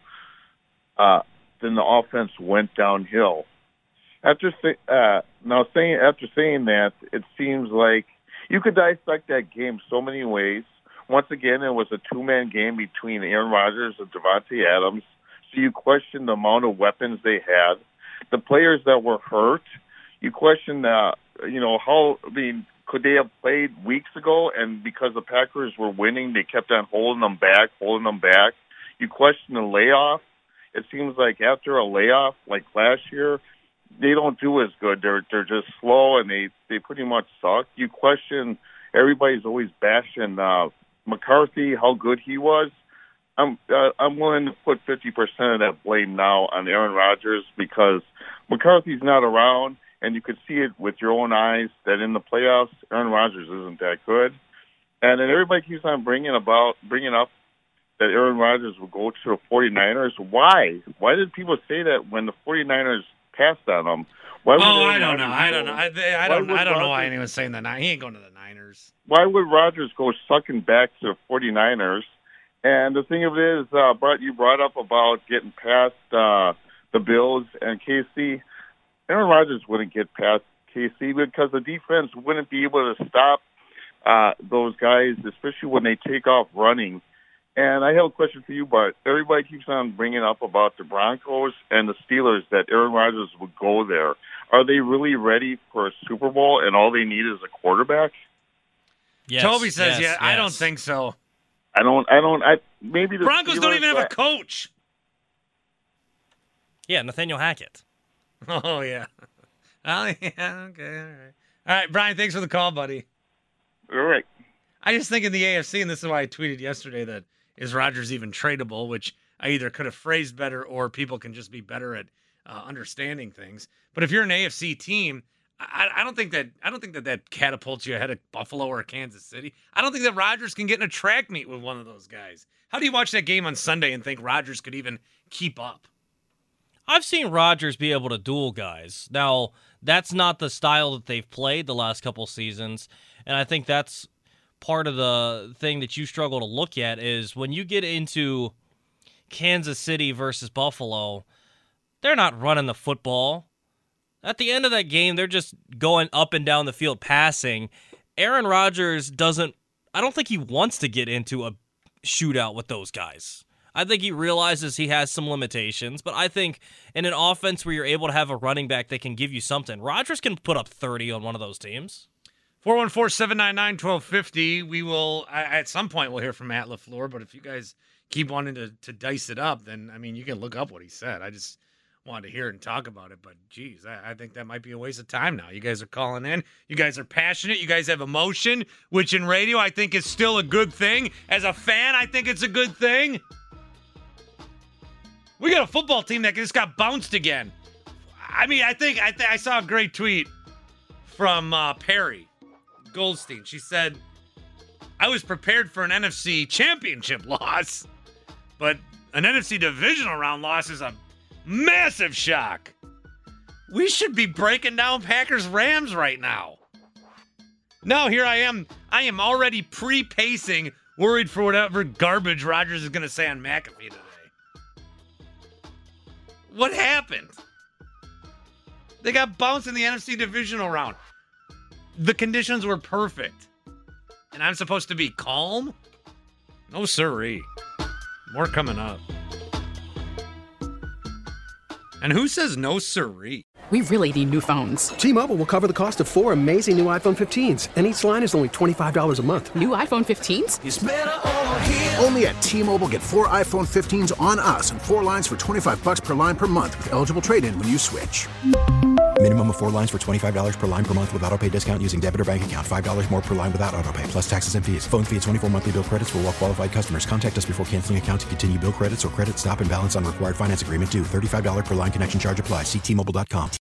uh, then the offense went downhill. After uh, now saying after saying that, it seems like you could dissect that game so many ways. Once again, it was a two-man game between Aaron Rodgers and Devontae Adams, so you question the amount of weapons they had. The players that were hurt, you question, uh, you know, how, I mean, could they have played weeks ago and because the Packers were winning, they kept on holding them back, holding them back. You question the layoff. It seems like after a layoff, like last year, they don't do as good. They're they're just slow and they, they pretty much suck. You question, everybody's always bashing uh, McCarthy, how good he was. I'm uh, I'm willing to put fifty percent of that blame now on Aaron Rodgers because McCarthy's not around, and you could see it with your own eyes that in the playoffs, Aaron Rodgers isn't that good. And then everybody keeps on bringing about bringing up that Aaron Rodgers will go to the 49ers. Why? Why did people say that when the 49ers passed on them? Why oh, I don't know. I don't know. I, I don't. I don't know why Rodgers, anyone's saying that. Now he ain't going to the Niners. Why would Rodgers go sucking back to the 49ers? And the thing of it is, uh, Bart, you brought up about getting past uh, the Bills and K C. Aaron Rodgers wouldn't get past K C because the defense wouldn't be able to stop uh, those guys, especially when they take off running. And I have a question for you, Bart. Everybody keeps on bringing up about the Broncos and the Steelers that Aaron Rodgers would go there. Are they really ready for a Super Bowl and all they need is a quarterback? Yes, Toby says, yes, yeah, yes. I don't think so. I don't, I don't, I, maybe the Broncos Steelers, don't even have a coach. Yeah, Nathaniel Hackett. Oh, yeah. Oh, yeah, okay, all right. All right, Brian, thanks for the call, buddy. All right. I just think in the A F C, and this is why I tweeted yesterday that is Rodgers even tradable, which I either could have phrased better or people can just be better at uh, understanding things. But if you're an A F C team, I, I don't think that I don't think that that catapults you ahead of Buffalo or Kansas City. I don't think that Rodgers can get in a track meet with one of those guys. How do you watch that game on Sunday and think Rodgers could even keep up? I've seen Rodgers be able to duel guys. Now, that's not the style that they've played the last couple seasons, and I think that's part of the thing that you struggle to look at is when you get into Kansas City versus Buffalo, they're not running the football. At the end of that game, they're just going up and down the field passing. Aaron Rodgers doesn't, I don't think he wants to get into a shootout with those guys. I think he realizes he has some limitations, but I think in an offense where you're able to have a running back that can give you something, Rodgers can put up thirty on one of those teams. four one four, seven nine nine, one two five zero. We will, at some point, we'll hear from Matt LaFleur, but if you guys keep wanting to, to dice it up, then, I mean, you can look up what he said. I just wanted to hear it and talk about it, but, geez, I, I think that might be a waste of time now. You guys are calling in. You guys are passionate. You guys have emotion, which in radio I think is still a good thing. As a fan, I think it's a good thing. We got a football team that just got bounced again. I mean, I think I, th- I saw a great tweet from uh, Perry Goldstein. She said, I was prepared for an N F C championship loss, but an N F C divisional round loss is a massive shock. We should be breaking down Packers-Rams right now. No, here I am. I am already pre-pacing, worried for whatever garbage Rodgers is going to say on McAfee today. What happened? They got bounced in the N F C divisional round. The conditions were perfect. And I'm supposed to be calm? No siree. More coming up. And who says no siree? We really need new phones. T-Mobile will cover the cost of four amazing new iPhone fifteens, and each line is only twenty-five dollars a month. New iPhone fifteens? It's better over here. Only at T-Mobile, get four iPhone fifteens on us and four lines for twenty-five bucks per line per month with eligible trade-in when you switch. Minimum of four lines for twenty-five dollars per line per month with autopay discount using debit or bank account. five dollars more per line without autopay, plus taxes and fees. Phone fee at twenty-four monthly bill credits for well-qualified customers. Contact us before canceling account to continue bill credits or credit stop and balance on required finance agreement due. thirty-five dollars per line connection charge applies. See T Mobile dot com.